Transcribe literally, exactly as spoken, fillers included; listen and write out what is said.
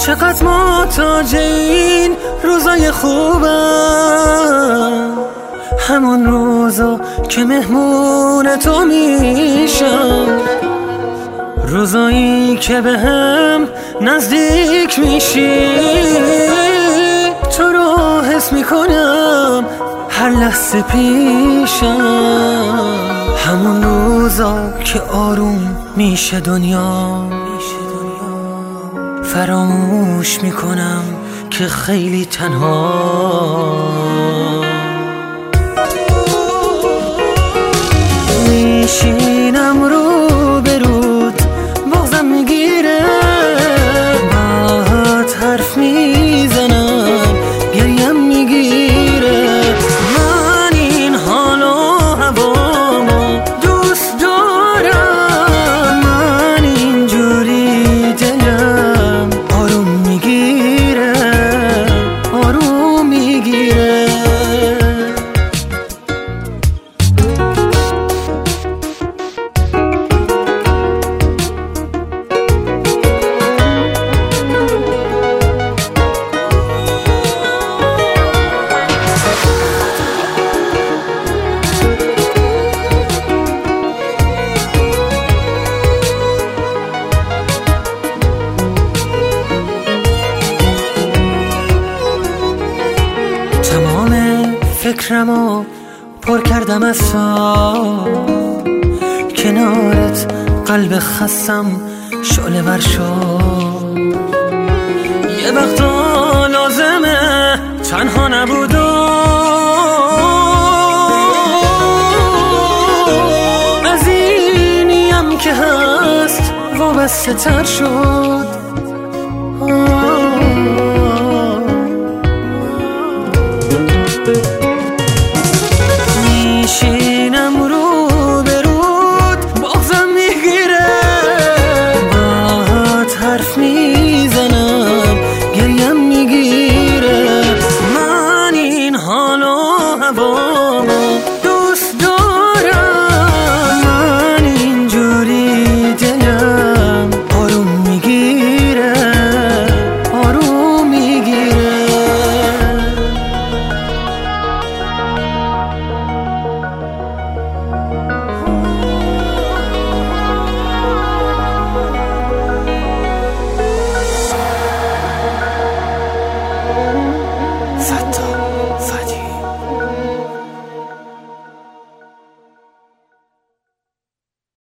چقدر محتاج این روزای خوبم، همون روزا که مهمون تو میشم، روزایی که به هم نزدیک میشی، تو رو حس میکنم هر لحظه پیشم، همون روزا که آروم میشه دنیا، فراموش میکنم که خیلی تنها. میشینم رو به رود بغضم میگیره، باهات حرف میزنم گریم میگیره، من این حال و هوامو دوست دارم، من اینجوری دلم آروم میگیره آروم میگیره. تمام فکرمو پر کردم از تو، کنارت قلب خستم شعله ور شد، یه وقتا لازمه تنها نبود و از اینیم که هست وابسته تر شد. میشی